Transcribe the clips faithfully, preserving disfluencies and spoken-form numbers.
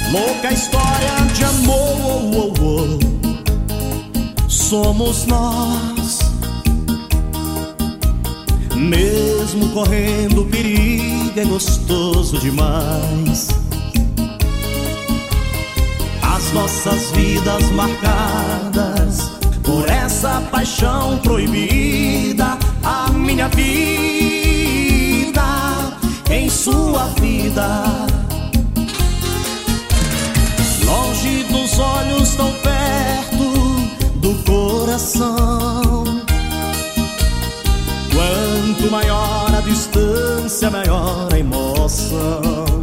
Louca história de amor, oh, oh, oh. Somos nós. Mesmo correndo perigo, é gostoso demais. As nossas vidas marcadas por essa paixão proibida. A minha vida em sua vida, longe dos olhos, tão perto do coração. Quanto maior a distância, maior a emoção.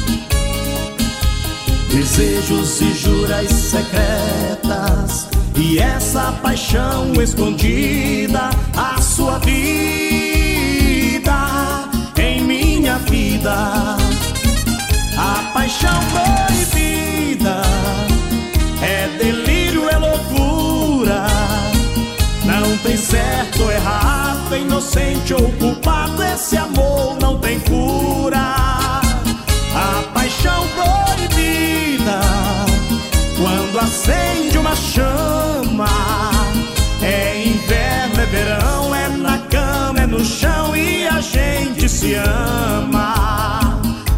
Desejos e juras secretas, e essa paixão escondida. A sua vida em minha vida, a paixão proibida. É delírio, é loucura. Não tem certo ou errado, inocente ou culpado. Esse amor não tem cura. A paixão proibida, quando acende uma chama. É inverno, é verão, é na cama, é no chão, e a gente se ama.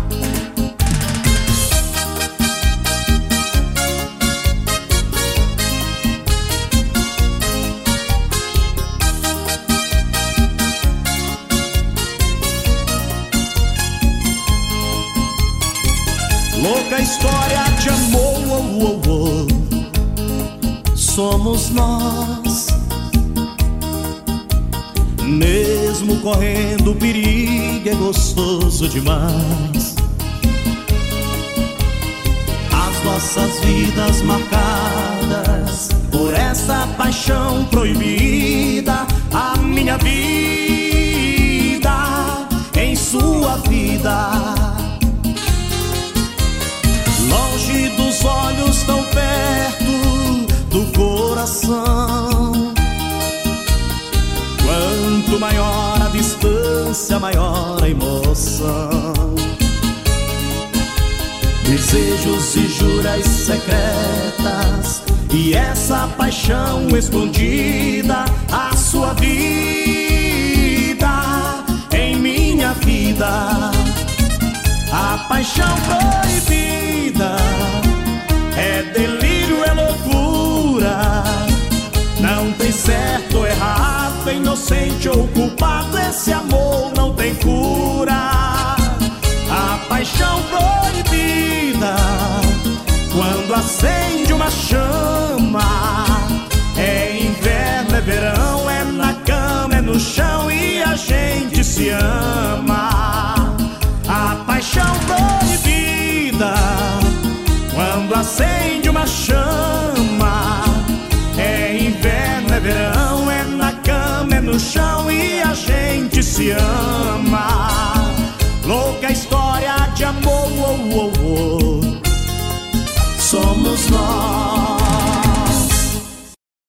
Louca história de amor, oh, oh, oh. Somos nós. Mesmo correndo perigo, é gostoso demais. As nossas vidas marcadas por essa paixão proibida. A minha vida em sua vida, longe dos olhos, tão perto do coração. Quanto maior a distância, maior a emoção. Desejos e juras secretas, e essa paixão escondida. A sua vida em minha vida, a paixão proibida. É delírio, é loucura. Não tem certo ou errado, inocente ou culpado. Esse amor não tem cura. A paixão proibida, quando acende uma chama. É inverno, é verão, é na cama, é no chão, e a gente se ama. A paixão proibida, quando acende uma chama. É inverno, é verão, é na cama, é no chão, e a gente se ama.